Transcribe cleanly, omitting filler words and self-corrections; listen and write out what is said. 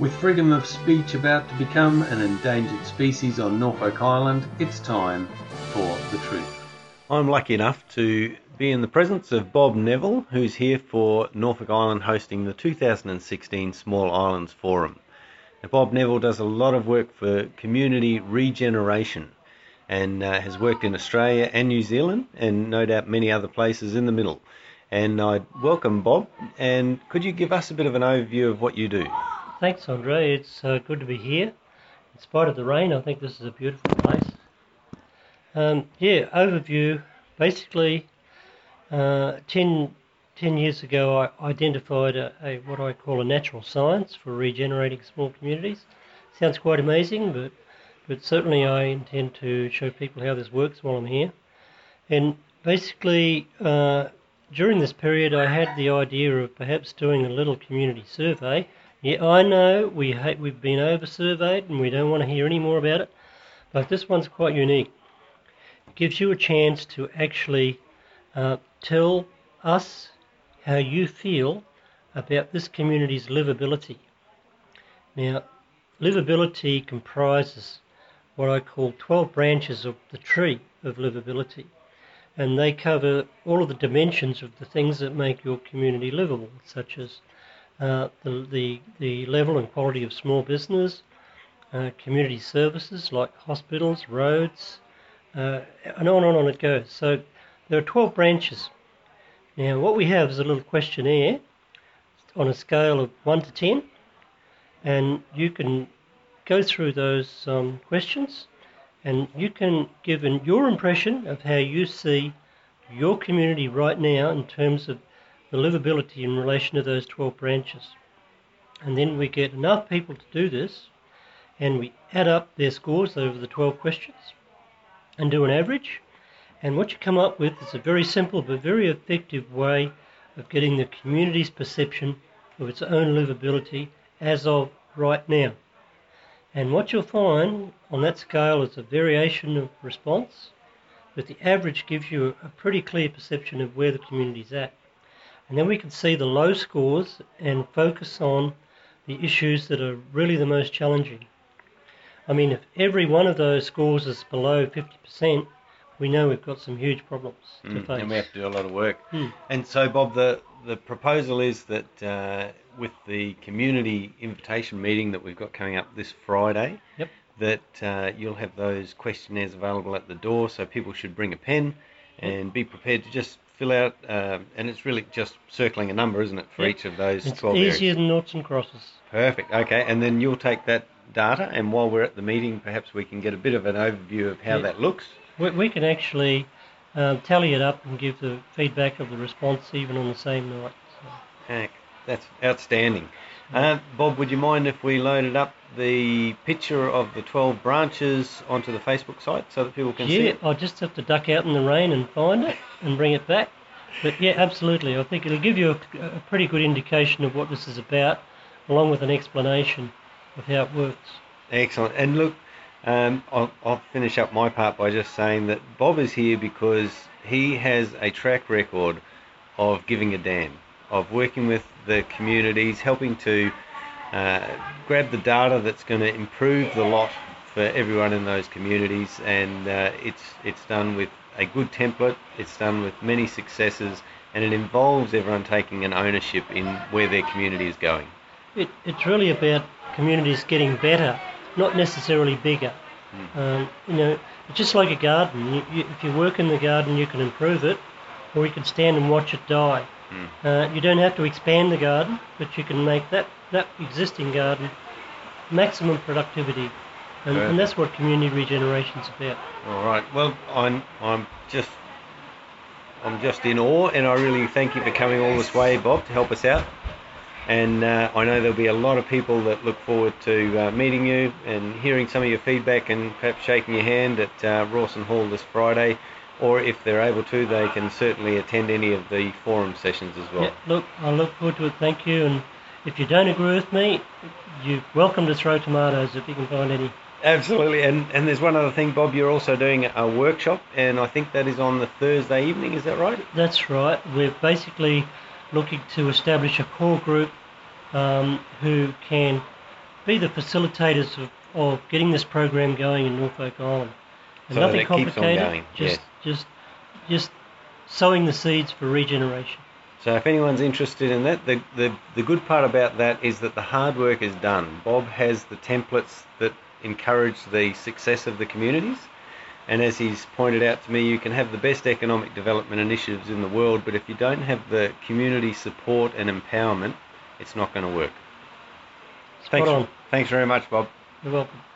With freedom of speech about to become an endangered species on Norfolk Island, it's time for The Truth. I'm lucky enough to be in the presence of Bob Neville, who's here for Norfolk Island hosting the 2016 Small Islands Forum. Now, Bob Neville does a lot of work for community regeneration and has worked in Australia and New Zealand and no doubt many other places in the middle. And I welcome Bob, and could you give us a bit of an overview of what you do? Thanks, Andre. It's good to be here. In spite of the rain, I think this is a beautiful place. Overview. Basically, 10 years ago, I identified what I call a natural science for regenerating small communities. Sounds quite amazing, but certainly I intend to show people how this works while I'm here. And basically, during this period, I had the idea of perhaps doing a little community survey. Yeah, I know we've been over-surveyed and we don't want to hear any more about it, but this one's quite unique. It gives you a chance to actually tell us how you feel about this community's livability. Now, livability comprises what I call 12 branches of the tree of livability, and they cover all of the dimensions of the things that make your community livable, such as the level and quality of small business, community services like hospitals, roads, and on it goes. So there are 12 branches. Now what we have is a little questionnaire on a scale of 1 to 10, and you can go through those questions and you can give your impression of how you see your community right now in terms of the livability in relation to those 12 branches. And then we get enough people to do this, and we add up their scores over the 12 questions and do an average. And what you come up with is a very simple but very effective way of getting the community's perception of its own livability as of right now. And what you'll find on that scale is a variation of response, but the average gives you a pretty clear perception of where the community's at. And then we can see the low scores and focus on the issues that are really the most challenging. I mean, if every one of those scores is below 50%, we know we've got some huge problems to face. And we have to do a lot of work. And so, Bob, the proposal is that with the community invitation meeting that we've got coming up this Friday, that you'll have those questionnaires available at the door, so people should bring a pen and be prepared to just fill out, and it's really just circling a number, isn't it, for each of those 12 areas? It's easier than noughts and crosses. Perfect, okay, and then you'll take that data, and while we're at the meeting, perhaps we can get a bit of an overview of how that looks. We can actually tally it up and give the feedback of the response even on the same night. So. That's outstanding. Bob, would you mind if we loaded up the picture of the 12 branches onto the Facebook site so that people can see it? Yeah, I'll just have to duck out in the rain and find it and bring it back. But yeah, absolutely. I think it'll give you a pretty good indication of what this is about, along with an explanation of how it works. Excellent. And look, I'll finish up my part by just saying that Bob is here because he has a track record of giving a damn, of working with the communities, helping to grab the data that's going to improve the lot for everyone in those communities, and it's done with a good template, it's done with many successes, and it involves everyone taking an ownership in where their community is going. It's really about communities getting better, not necessarily bigger. It's just like a garden. If you work in the garden, you can improve it, or you can stand and watch it die. You don't have to expand the garden, but you can make that existing garden maximum productivity, and that's what community regeneration is about. All right. Well, I'm just in awe, and I really thank you for coming all this way, Bob, to help us out. And I know there'll be a lot of people that look forward to meeting you and hearing some of your feedback, and perhaps shaking your hand at Rawson Hall this Friday. Or if they're able to, they can certainly attend any of the forum sessions as well. Yeah, look, I look forward to it, thank you. And if you don't agree with me, you're welcome to throw tomatoes if you can find any. Absolutely. And there's one other thing, Bob, you're also doing a workshop, and I think that is on the Thursday evening, is that right? That's right. We're basically looking to establish a core group who can be the facilitators of getting this program going in Norfolk Island. And So nothing that keeps on complicated, going, just sowing the seeds for regeneration. So if anyone's interested in that, the good part about that is that the hard work is done. Bob has the templates that encourage the success of the communities. And as he's pointed out to me, you can have the best economic development initiatives in the world, but if you don't have the community support and empowerment, it's not going to work. Spot on. Thanks very much, Bob. You're welcome.